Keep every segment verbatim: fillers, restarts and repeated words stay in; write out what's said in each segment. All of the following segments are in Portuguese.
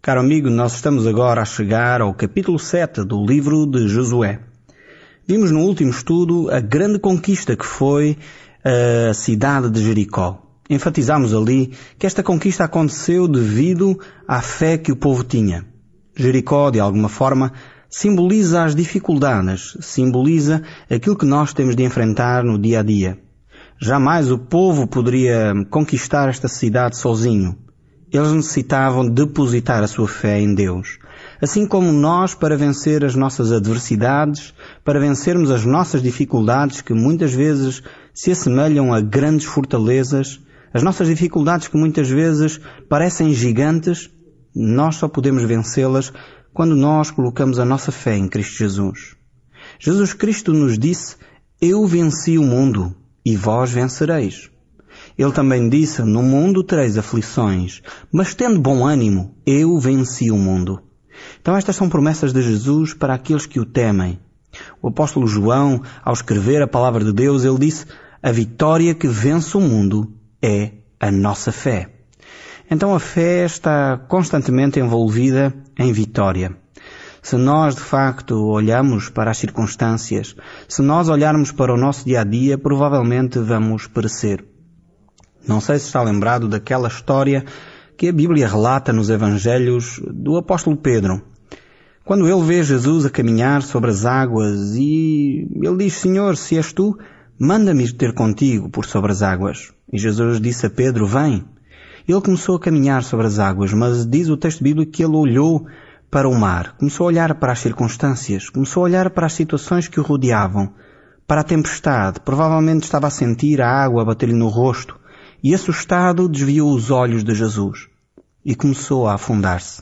Caro amigo, nós estamos agora a chegar ao capítulo sete do livro de Josué. Vimos no último estudo a grande conquista que foi a cidade de Jericó. Enfatizamos ali que esta conquista aconteceu devido à fé que o povo tinha. Jericó, de alguma forma, simboliza as dificuldades, simboliza aquilo que nós temos de enfrentar no dia a dia. Jamais o povo poderia conquistar esta cidade sozinho. Eles necessitavam depositar a sua fé em Deus. Assim como nós, para vencer as nossas adversidades, para vencermos as nossas dificuldades que muitas vezes se assemelham a grandes fortalezas, as nossas dificuldades que muitas vezes parecem gigantes, nós só podemos vencê-las quando nós colocamos a nossa fé em Cristo Jesus. Jesus Cristo nos disse: "Eu venci o mundo e vós vencereis." Ele também disse: "No mundo tereis aflições, mas tendo bom ânimo, eu venci o mundo." Então estas são promessas de Jesus para aqueles que o temem. O apóstolo João, ao escrever a palavra de Deus, ele disse: "A vitória que vence o mundo é a nossa fé." Então a fé está constantemente envolvida em vitória. Se nós de facto olhamos para as circunstâncias, se nós olharmos para o nosso dia a dia, provavelmente vamos perecer. Não sei se está lembrado daquela história que a Bíblia relata nos Evangelhos do apóstolo Pedro. Quando ele vê Jesus a caminhar sobre as águas e ele diz: "Senhor, se és tu, manda-me ir ter contigo por sobre as águas." E Jesus disse a Pedro: "Vem." Ele começou a caminhar sobre as águas, mas diz o texto bíblico que ele olhou para o mar, começou a olhar para as circunstâncias, começou a olhar para as situações que o rodeavam, para a tempestade. Provavelmente estava a sentir a água bater-lhe no rosto. E assustado desviou os olhos de Jesus e começou a afundar-se.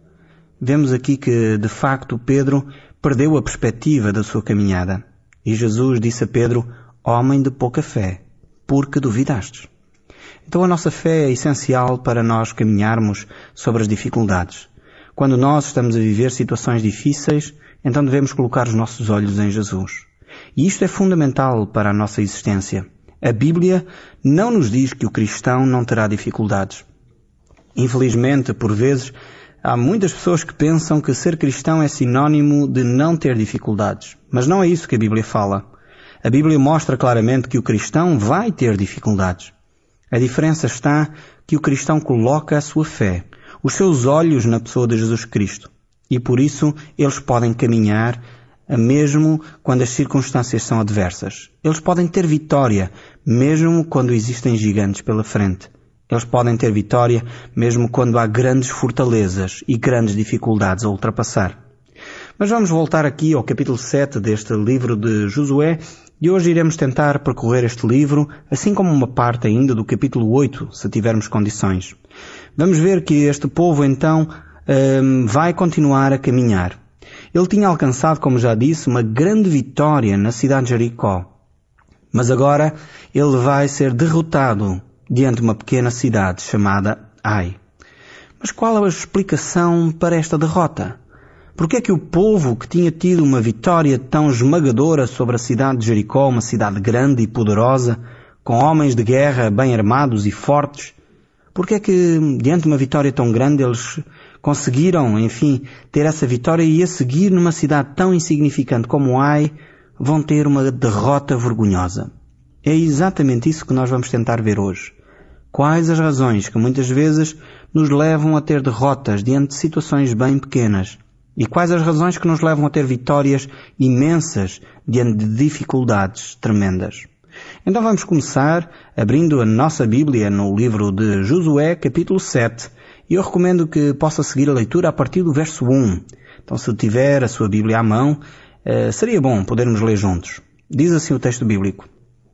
Vemos aqui que, de facto, Pedro perdeu a perspectiva da sua caminhada. E Jesus disse a Pedro: "Homem de pouca fé, por que duvidastes?" Então a nossa fé é essencial para nós caminharmos sobre as dificuldades. Quando nós estamos a viver situações difíceis, então devemos colocar os nossos olhos em Jesus. E isto é fundamental para a nossa existência. A Bíblia não nos diz que o cristão não terá dificuldades. Infelizmente, por vezes, há muitas pessoas que pensam que ser cristão é sinónimo de não ter dificuldades. Mas não é isso que a Bíblia fala. A Bíblia mostra claramente que o cristão vai ter dificuldades. A diferença está que o cristão coloca a sua fé, os seus olhos na pessoa de Jesus Cristo. E por isso eles podem caminhar mesmo quando as circunstâncias são adversas. Eles podem ter vitória, mesmo quando existem gigantes pela frente. Eles podem ter vitória, mesmo quando há grandes fortalezas e grandes dificuldades a ultrapassar. Mas vamos voltar aqui ao capítulo sete deste livro de Josué, e hoje iremos tentar percorrer este livro, assim como uma parte ainda do capítulo oito, se tivermos condições. Vamos ver que este povo, então, hum, vai continuar a caminhar. Ele tinha alcançado, como já disse, uma grande vitória na cidade de Jericó. Mas agora ele vai ser derrotado diante de uma pequena cidade chamada Ai. Mas qual é a explicação para esta derrota? Por que é que o povo que tinha tido uma vitória tão esmagadora sobre a cidade de Jericó, uma cidade grande e poderosa, com homens de guerra bem armados e fortes, por que é que diante de uma vitória tão grande eles conseguiram, enfim, ter essa vitória e a seguir numa cidade tão insignificante como Ai, vão ter uma derrota vergonhosa? É exatamente isso que nós vamos tentar ver hoje. Quais as razões que muitas vezes nos levam a ter derrotas diante de situações bem pequenas? E quais as razões que nos levam a ter vitórias imensas diante de dificuldades tremendas? Então vamos começar abrindo a nossa Bíblia no livro de Josué, capítulo sete. E eu recomendo que possa seguir a leitura a partir do verso um. Então, se tiver a sua Bíblia à mão, eh, seria bom podermos ler juntos. Diz assim o texto bíblico: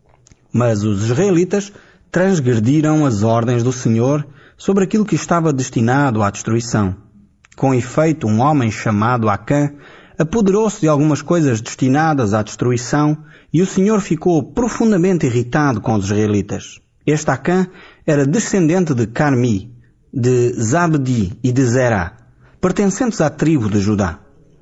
"Mas os israelitas transgrediram as ordens do Senhor sobre aquilo que estava destinado à destruição. Com efeito, um homem chamado Acã apoderou-se de algumas coisas destinadas à destruição e o Senhor ficou profundamente irritado com os israelitas. Este Acã era descendente de Carmi, de Zabdi e de Zerá, pertencentes à tribo de Judá."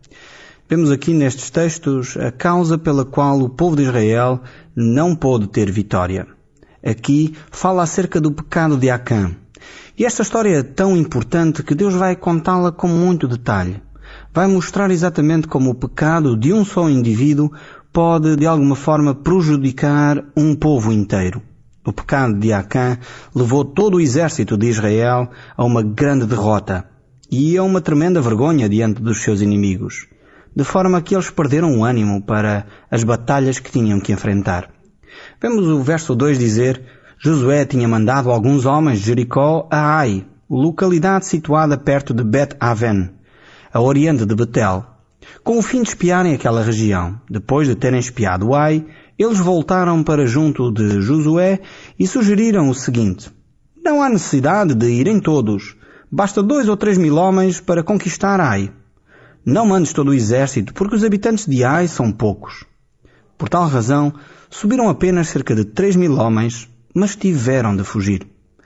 Vemos aqui nestes textos a causa pela qual o povo de Israel não pôde ter vitória. Aqui fala acerca do pecado de Acã. E esta história é tão importante que Deus vai contá-la com muito detalhe. Vai mostrar exatamente como o pecado de um só indivíduo pode, de alguma forma, prejudicar um povo inteiro. O pecado de Acã levou todo o exército de Israel a uma grande derrota e a uma tremenda vergonha diante dos seus inimigos, de forma que eles perderam o ânimo para as batalhas que tinham que enfrentar. Vemos o verso dois dizer: Josué tinha mandado alguns homens de Jericó a Ai, localidade situada perto de Bet-Aven, a oriente de Betel, com o fim de espiarem aquela região. Depois de terem espiado Ai, eles voltaram para junto de Josué e sugeriram o seguinte: não há necessidade de irem todos, basta dois ou três mil homens para conquistar Ai. Não mandes todo o exército, porque os habitantes de Ai são poucos. Por tal razão, subiram apenas cerca de três mil homens, mas tiveram de fugir.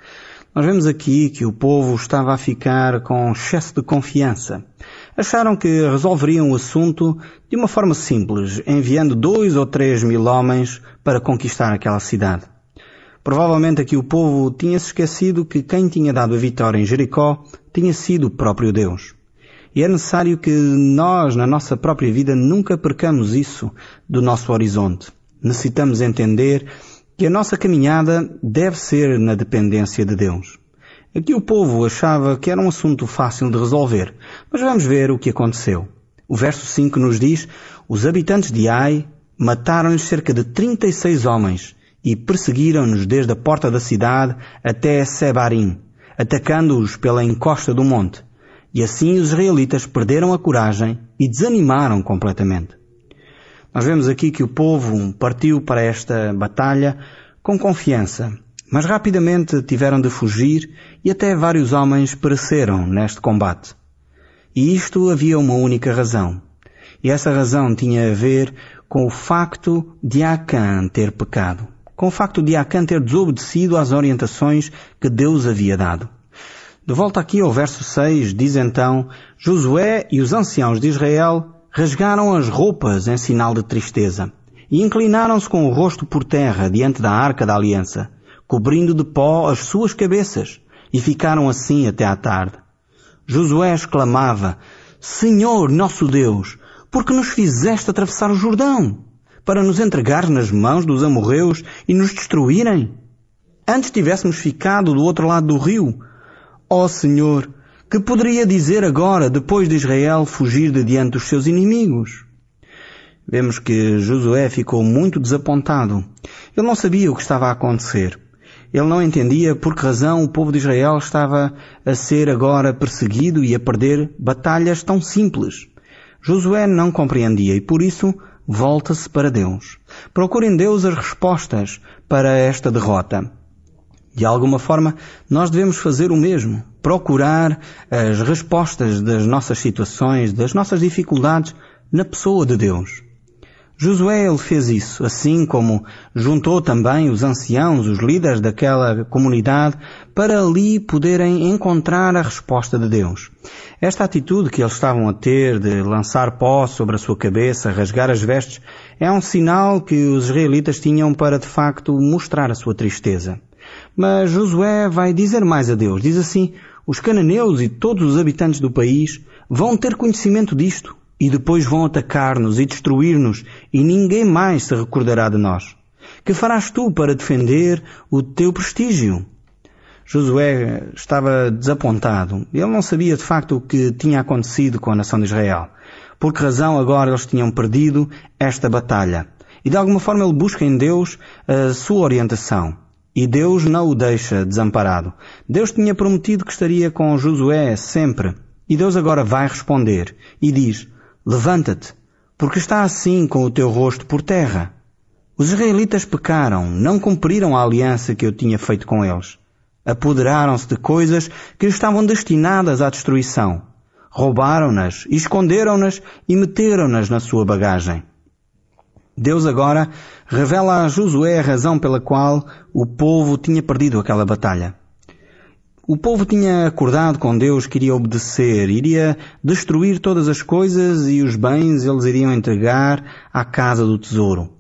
Nós vemos aqui que o povo estava a ficar com excesso de confiança. Acharam que resolveriam o assunto de uma forma simples, enviando dois ou três mil homens para conquistar aquela cidade. Provavelmente aqui o povo tinha se esquecido que quem tinha dado a vitória em Jericó tinha sido o próprio Deus. E é necessário que nós, na nossa própria vida, nunca percamos isso do nosso horizonte. Necessitamos entender que a nossa caminhada deve ser na dependência de Deus. Aqui o povo achava que era um assunto fácil de resolver, mas vamos ver o que aconteceu. O verso cinco nos diz: os habitantes de Ai mataram-lhes cerca de trinta e seis homens e perseguiram-nos desde a porta da cidade até Sebarim, atacando-os pela encosta do monte. E assim os israelitas perderam a coragem e desanimaram completamente. Nós vemos aqui que o povo partiu para esta batalha com confiança, mas rapidamente tiveram de fugir e até vários homens pereceram neste combate. E isto havia uma única razão. E essa razão tinha a ver com o facto de Acã ter pecado, com o facto de Acã ter desobedecido às orientações que Deus havia dado. De volta aqui ao verso seis, diz então: Josué e os anciãos de Israel rasgaram as roupas em sinal de tristeza e inclinaram-se com o rosto por terra diante da arca da aliança, cobrindo de pó as suas cabeças, e ficaram assim até à tarde. Josué exclamava: Senhor, nosso Deus, por que nos fizeste atravessar o Jordão? Para nos entregar nas mãos dos amorreus e nos destruírem? Antes tivéssemos ficado do outro lado do rio. Ó Senhor, que poderia dizer agora, depois de Israel fugir de diante dos seus inimigos? Vemos que Josué ficou muito desapontado. Ele não sabia o que estava a acontecer. Ele não entendia por que razão o povo de Israel estava a ser agora perseguido e a perder batalhas tão simples. Josué não compreendia e por isso volta-se para Deus. Procura em Deus as respostas para esta derrota. De alguma forma, nós devemos fazer o mesmo. Procurar as respostas das nossas situações, das nossas dificuldades, na pessoa de Deus. Josué, ele fez isso, assim como juntou também os anciãos, os líderes daquela comunidade, para ali poderem encontrar a resposta de Deus. Esta atitude que eles estavam a ter de lançar pó sobre a sua cabeça, rasgar as vestes, é um sinal que os israelitas tinham para, de facto, mostrar a sua tristeza. Mas Josué vai dizer mais a Deus. Diz assim: os cananeus e todos os habitantes do país vão ter conhecimento disto e depois vão atacar-nos e destruir-nos e ninguém mais se recordará de nós. Que farás tu para defender o teu prestígio? Josué estava desapontado. Ele não sabia de facto o que tinha acontecido com a nação de Israel. Por que razão agora eles tinham perdido esta batalha? E de alguma forma ele busca em Deus a sua orientação. E Deus não o deixa desamparado. Deus tinha prometido que estaria com Josué sempre. E Deus agora vai responder e diz: levanta-te, porque está assim com o teu rosto por terra. Os israelitas pecaram, não cumpriram a aliança que eu tinha feito com eles. Apoderaram-se de coisas que estavam destinadas à destruição. Roubaram-nas, esconderam-nas e meteram-nas na sua bagagem. Deus agora revela a Josué a razão pela qual o povo tinha perdido aquela batalha. O povo tinha acordado com Deus que iria obedecer, iria destruir todas as coisas e os bens eles iriam entregar à casa do tesouro.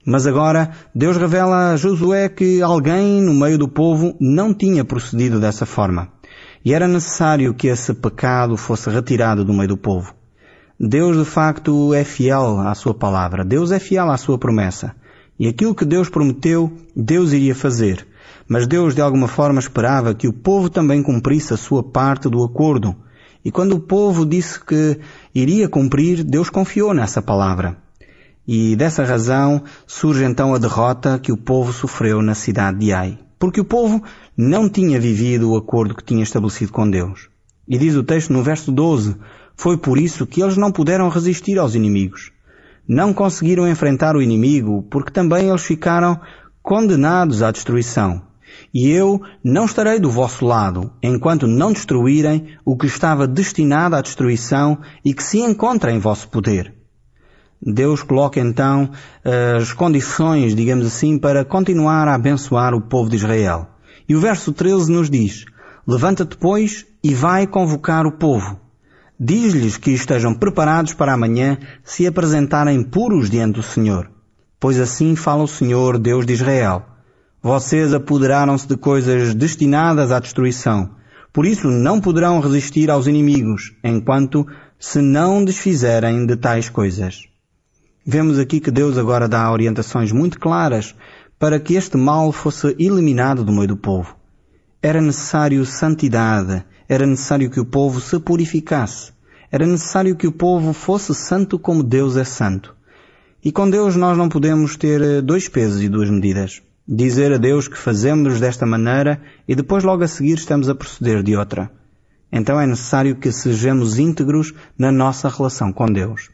Mas agora Deus revela a Josué que alguém no meio do povo não tinha procedido dessa forma. E era necessário que esse pecado fosse retirado do meio do povo. Deus de facto é fiel à sua palavra. Deus é fiel à sua promessa. E aquilo que Deus prometeu, Deus iria fazer. Mas Deus de alguma forma esperava que o povo também cumprisse a sua parte do acordo. E quando o povo disse que iria cumprir, Deus confiou nessa palavra. E dessa razão surge então a derrota que o povo sofreu na cidade de Ai. Porque o povo não tinha vivido o acordo que tinha estabelecido com Deus. E diz o texto no verso doze, foi por isso que eles não puderam resistir aos inimigos. Não conseguiram enfrentar o inimigo, porque também eles ficaram condenados à destruição. E eu não estarei do vosso lado, enquanto não destruírem o que estava destinado à destruição e que se encontra em vosso poder. Deus coloca então as condições, digamos assim, para continuar a abençoar o povo de Israel. E o verso treze nos diz, levanta-te, pois, e vai convocar o povo. Diz-lhes que estejam preparados para amanhã se apresentarem puros diante do Senhor. Pois assim fala o Senhor, Deus de Israel. Vocês apoderaram-se de coisas destinadas à destruição. Por isso não poderão resistir aos inimigos, enquanto se não desfizerem de tais coisas. Vemos aqui que Deus agora dá orientações muito claras para que este mal fosse eliminado do meio do povo. Era necessário santidade, era necessário que o povo se purificasse, era necessário que o povo fosse santo como Deus é santo. E com Deus nós não podemos ter dois pesos e duas medidas. Dizer a Deus que fazemos desta maneira e depois logo a seguir estamos a proceder de outra. Então é necessário que sejamos íntegros na nossa relação com Deus.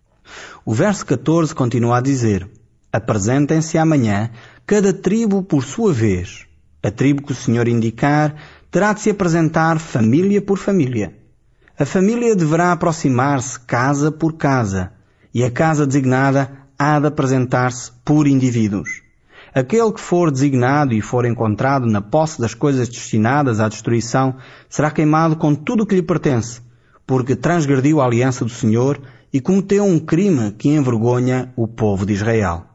O verso catorze continua a dizer, apresentem-se amanhã, cada tribo por sua vez. A tribo que o Senhor indicar terá de se apresentar família por família. A família deverá aproximar-se casa por casa, e a casa designada há de apresentar-se por indivíduos. Aquele que for designado e for encontrado na posse das coisas destinadas à destruição será queimado com tudo o que lhe pertence, porque transgrediu a aliança do Senhor e cometeu um crime que envergonha o povo de Israel.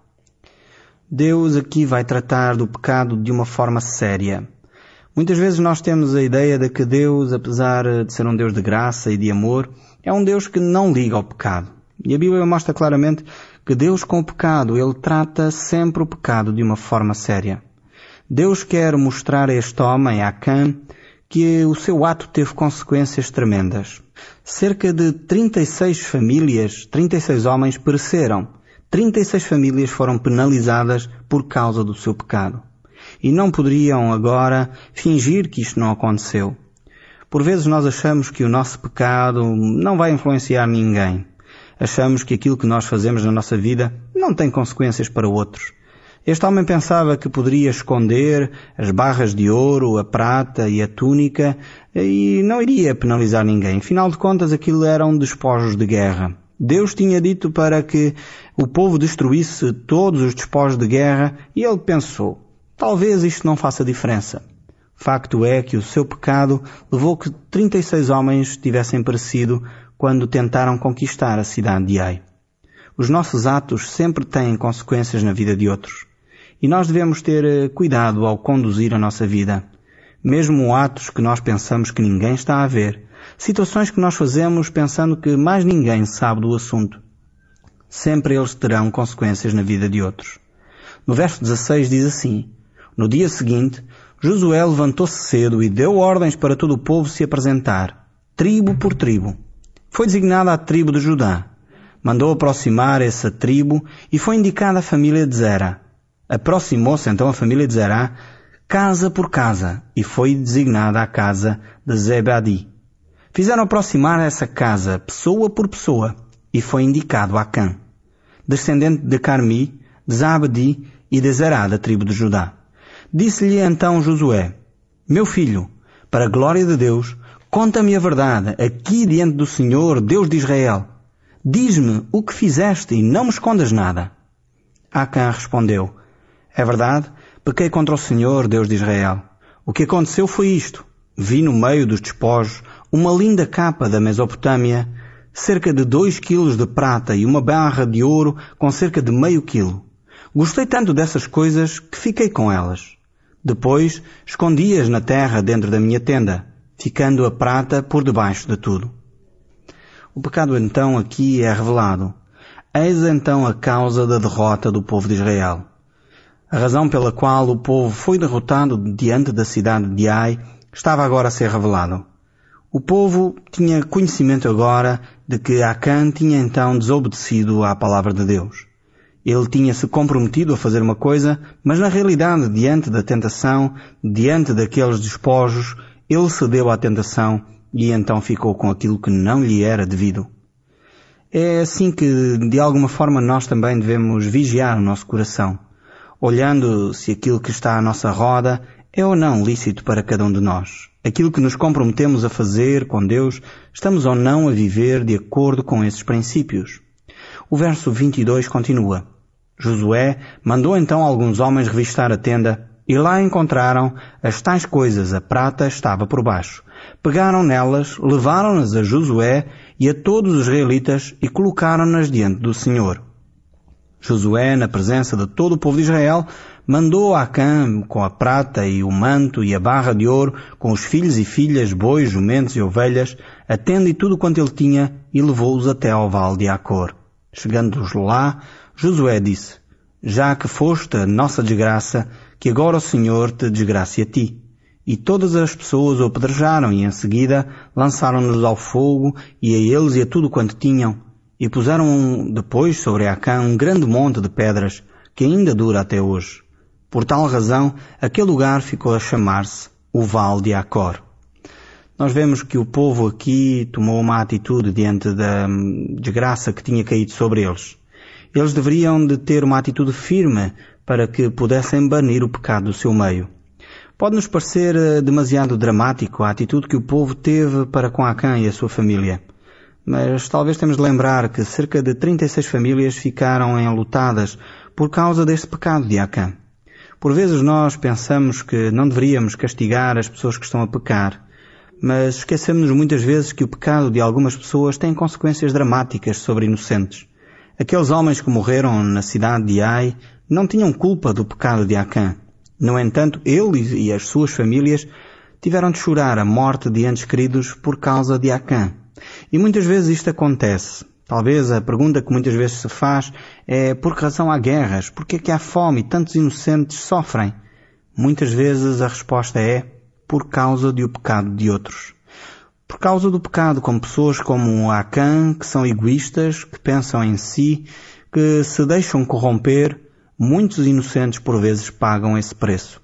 Deus aqui vai tratar do pecado de uma forma séria. Muitas vezes nós temos a ideia de que Deus, apesar de ser um Deus de graça e de amor, é um Deus que não liga ao pecado. E a Bíblia mostra claramente que Deus com o pecado, Ele trata sempre o pecado de uma forma séria. Deus quer mostrar a este homem, a Acã, que o seu ato teve consequências tremendas. Cerca de trinta e seis famílias, trinta e seis homens pereceram. trinta e seis famílias foram penalizadas por causa do seu pecado. E não poderiam agora fingir que isto não aconteceu. Por vezes nós achamos que o nosso pecado não vai influenciar ninguém. Achamos que aquilo que nós fazemos na nossa vida não tem consequências para outros. Este homem pensava que poderia esconder as barras de ouro, a prata e a túnica e não iria penalizar ninguém. Afinal de contas, aquilo eram despojos de guerra. Deus tinha dito para que o povo destruísse todos os despojos de guerra e ele pensou, talvez isto não faça diferença. Facto é que o seu pecado levou que trinta e seis homens tivessem perecido quando tentaram conquistar a cidade de Ai. Os nossos atos sempre têm consequências na vida de outros. E nós devemos ter cuidado ao conduzir a nossa vida. Mesmo atos que nós pensamos que ninguém está a ver. Situações que nós fazemos pensando que mais ninguém sabe do assunto. Sempre eles terão consequências na vida de outros. No verso dezasseis diz assim, no dia seguinte, Josué levantou-se cedo e deu ordens para todo o povo se apresentar, tribo por tribo. Foi designada a tribo de Judá. Mandou aproximar essa tribo e foi indicada a família de Zera. Aproximou-se então a família de Zerá, casa por casa, e foi designada a casa de Zebadi. Fizeram aproximar essa casa, pessoa por pessoa, e foi indicado Acã, descendente de Carmi, de Zabdi e de Zerá, da tribo de Judá. Disse-lhe então Josué, meu filho, para a glória de Deus, conta-me a verdade, aqui diante do Senhor, Deus de Israel. Diz-me o que fizeste e não me escondas nada. Acã respondeu, é verdade, pequei contra o Senhor, Deus de Israel. O que aconteceu foi isto. Vi no meio dos despojos uma linda capa da Mesopotâmia, cerca de dois quilos de prata e uma barra de ouro com cerca de meio quilo. Gostei tanto dessas coisas que fiquei com elas. Depois escondi-as na terra dentro da minha tenda, ficando a prata por debaixo de tudo. O pecado então aqui é revelado. Eis então a causa da derrota do povo de Israel. A razão pela qual o povo foi derrotado diante da cidade de Ai estava agora a ser revelado. O povo tinha conhecimento agora de que Acã tinha então desobedecido à palavra de Deus. Ele tinha-se comprometido a fazer uma coisa, mas na realidade, diante da tentação, diante daqueles despojos, ele cedeu à tentação e então ficou com aquilo que não lhe era devido. É assim que, de alguma forma, nós também devemos vigiar o nosso coração, olhando se aquilo que está à nossa roda é ou não lícito para cada um de nós. Aquilo que nos comprometemos a fazer com Deus, estamos ou não a viver de acordo com esses princípios. O verso vinte e dois continua. Josué mandou então alguns homens revistar a tenda e lá encontraram as tais coisas, a prata estava por baixo. Pegaram nelas, levaram-nas a Josué e a todos os israelitas e colocaram-nas diante do Senhor. Josué, na presença de todo o povo de Israel, mandou a Acã com a prata e o manto e a barra de ouro, com os filhos e filhas, bois, jumentos e ovelhas, a tenda e tudo quanto ele tinha, e levou-os até ao vale de Acor. Chegando-os lá, Josué disse, já que foste a nossa desgraça, que agora o Senhor te desgrace a ti. E todas as pessoas o apedrejaram e em seguida lançaram-nos ao fogo e a eles e a tudo quanto tinham. E puseram depois sobre Acã um grande monte de pedras, que ainda dura até hoje. Por tal razão, aquele lugar ficou a chamar-se o Vale de Acor. Nós vemos que o povo aqui tomou uma atitude diante da desgraça que tinha caído sobre eles. Eles deveriam de ter uma atitude firme para que pudessem banir o pecado do seu meio. Pode-nos parecer demasiado dramático a atitude que o povo teve para com Acã e a sua família. Mas talvez temos de lembrar que cerca de trinta e seis famílias ficaram enlutadas por causa deste pecado de Acã. Por vezes nós pensamos que não deveríamos castigar as pessoas que estão a pecar, mas esquecemos-nos muitas vezes que o pecado de algumas pessoas tem consequências dramáticas sobre inocentes. Aqueles homens que morreram na cidade de Ai não tinham culpa do pecado de Acã. No entanto, ele e as suas famílias tiveram de chorar a morte de entes queridos por causa de Acã. E muitas vezes isto acontece. Talvez a pergunta que muitas vezes se faz é por que razão há guerras? Por que é que há fome e tantos inocentes sofrem? Muitas vezes a resposta é por causa do pecado de outros. Por causa do pecado com pessoas como Acã, que são egoístas, que pensam em si, que se deixam corromper, muitos inocentes por vezes pagam esse preço.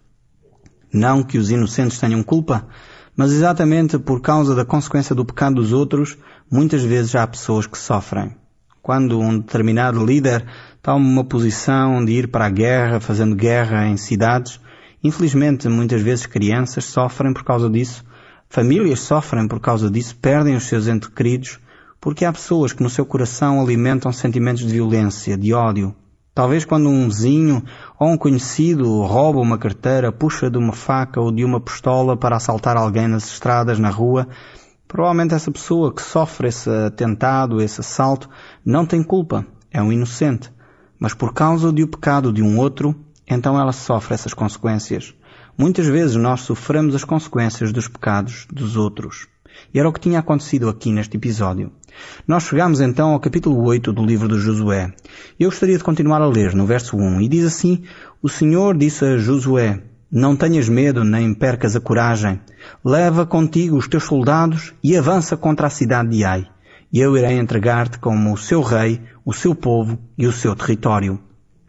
Não que os inocentes tenham culpa, mas exatamente por causa da consequência do pecado dos outros, muitas vezes há pessoas que sofrem. Quando um determinado líder toma uma posição de ir para a guerra, fazendo guerra em cidades, infelizmente muitas vezes crianças sofrem por causa disso, famílias sofrem por causa disso, perdem os seus entes queridos, porque há pessoas que no seu coração alimentam sentimentos de violência, de ódio. Talvez quando um vizinho ou um conhecido rouba uma carteira, puxa de uma faca ou de uma pistola para assaltar alguém nas estradas, na rua, provavelmente essa pessoa que sofre esse atentado, esse assalto, não tem culpa, é um inocente. Mas por causa do pecado de um outro, então ela sofre essas consequências. Muitas vezes nós sofremos as consequências dos pecados dos outros. E era o que tinha acontecido aqui neste episódio. Nós chegamos então ao capítulo oito do livro de Josué. Eu gostaria de continuar a ler no verso um. E diz assim, o Senhor disse a Josué, não tenhas medo nem percas a coragem. Leva contigo os teus soldados e avança contra a cidade de Ai. E eu irei entregar-te como o seu rei, o seu povo e o seu território.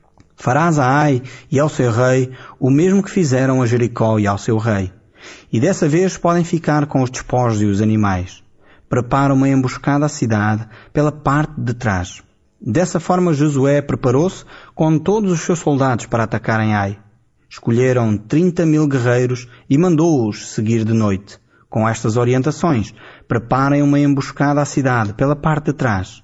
Farás a Ai e ao seu rei o mesmo que fizeram a Jericó e ao seu rei. E dessa vez podem ficar com os despojos e os animais. Prepara uma emboscada à cidade pela parte de trás. Dessa forma Josué preparou-se com todos os seus soldados para atacarem Ai. Escolheram trinta mil guerreiros e mandou-os seguir de noite. Com estas orientações, preparem uma emboscada à cidade pela parte de trás.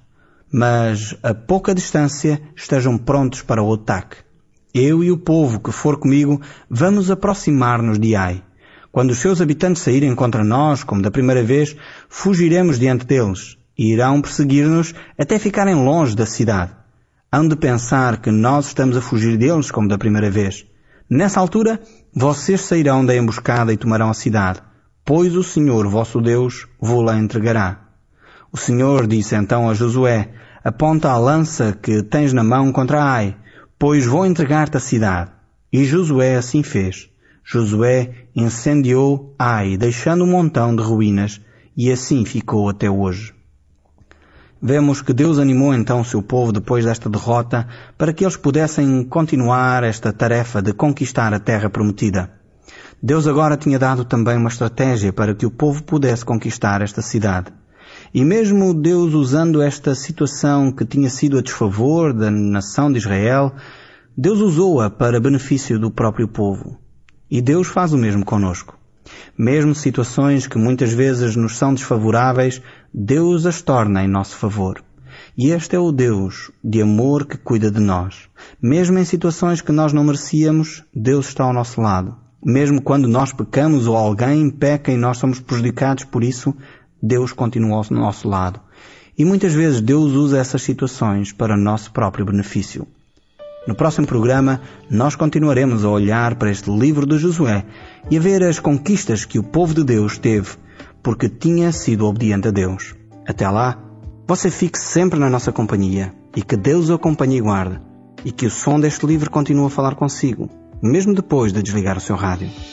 Mas a pouca distância estejam prontos para o ataque. Eu e o povo que for comigo vamos aproximar-nos de Ai. Quando os seus habitantes saírem contra nós, como da primeira vez, fugiremos diante deles e irão perseguir-nos até ficarem longe da cidade. Hão de pensar que nós estamos a fugir deles como da primeira vez. Nessa altura, vocês sairão da emboscada e tomarão a cidade, pois o Senhor, vosso Deus, vô-la entregará. O Senhor disse então a Josué, aponta a lança que tens na mão contra Ai, pois vou entregar-te a cidade. E Josué assim fez. Josué incendiou Ai, deixando um montão de ruínas, e assim ficou até hoje. Vemos que Deus animou então o seu povo depois desta derrota para que eles pudessem continuar esta tarefa de conquistar a terra prometida. Deus agora tinha dado também uma estratégia para que o povo pudesse conquistar esta cidade. E mesmo Deus usando esta situação que tinha sido a desfavor da nação de Israel, Deus usou-a para benefício do próprio povo. E Deus faz o mesmo conosco. Mesmo situações que muitas vezes nos são desfavoráveis, Deus as torna em nosso favor. E este é o Deus de amor que cuida de nós. Mesmo em situações que nós não merecíamos, Deus está ao nosso lado. Mesmo quando nós pecamos ou alguém peca e nós somos prejudicados por isso, Deus continua ao nosso lado. E muitas vezes Deus usa essas situações para o nosso próprio benefício. No próximo programa, nós continuaremos a olhar para este livro de Josué e a ver as conquistas que o povo de Deus teve, porque tinha sido obediente a Deus. Até lá, você fique sempre na nossa companhia e que Deus o acompanhe e guarde, e que o som deste livro continue a falar consigo, mesmo depois de desligar o seu rádio.